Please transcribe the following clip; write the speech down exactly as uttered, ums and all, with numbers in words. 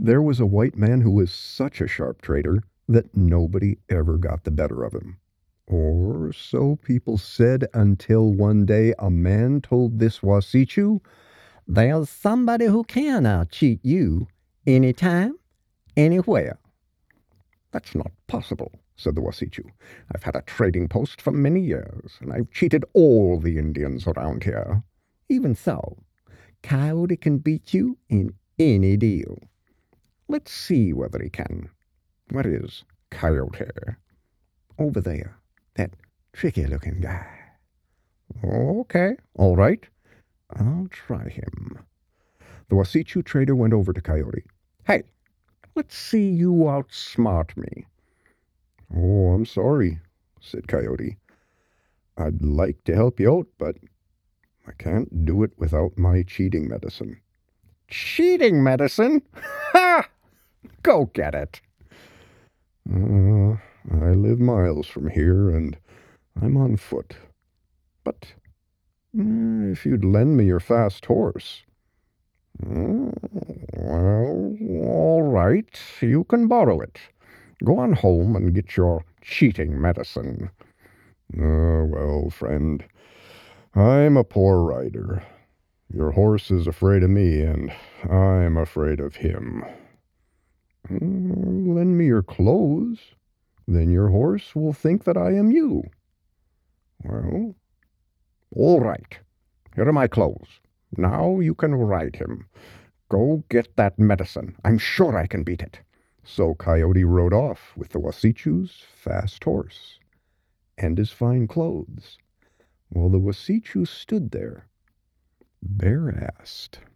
There was a white man who was such a sharp trader that nobody ever got the better of him. Or so people said until one day a man told this Wasichu, There's somebody who can out-cheat you anytime, anywhere. "That's not possible," said the Wasichu. "I've had a trading post for many years, and I've cheated all the Indians around here." Even so, Coyote can beat you in any deal. "Let's see whether he can. Where is Coyote?" Over there, that tricky-looking guy. "Okay, all right. I'll try him." The Wasichu trader went over to Coyote. "Hey, let's see you outsmart me." "Oh, I'm sorry," said Coyote. "I'd like to help you out, but I can't do it without my cheating medicine." "Cheating medicine? Ha! Go get it." Uh, I live miles from here, and I'm on foot. But uh, if you'd lend me your fast horse. Uh, well, all right, you can borrow it. Go on home and get your cheating medicine. Uh, well, friend, I'm a poor rider. Your horse is afraid of me, and I'm afraid of him. Uh, lend me your clothes. Then your horse will think that I am you. Well, all right. Here are my clothes. Now you can ride him. Go get that medicine. I'm sure I can beat it." So Coyote rode off with the Wasichu's fast horse and his fine clothes, while the Wasichu stood there, bare-assed.